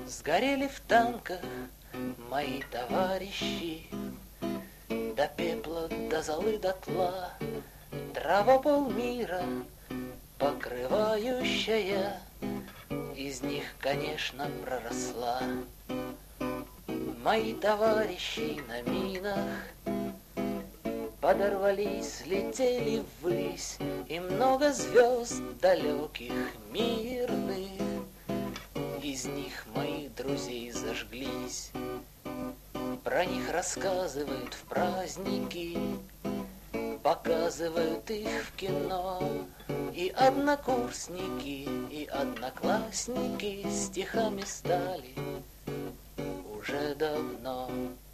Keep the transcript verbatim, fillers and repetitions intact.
Сгорели в танках мои товарищи, до пепла, до золы, дотла. Трава полмира покрывающая, из них, конечно, проросла. Мои товарищи на минах подорвались, летели ввысь, и много звезд далеких, мирных, из них моих друзей зажглись. Про них рассказывают в праздники, показывают их в кино. И однокурсники, и одноклассники стихами стали уже давно.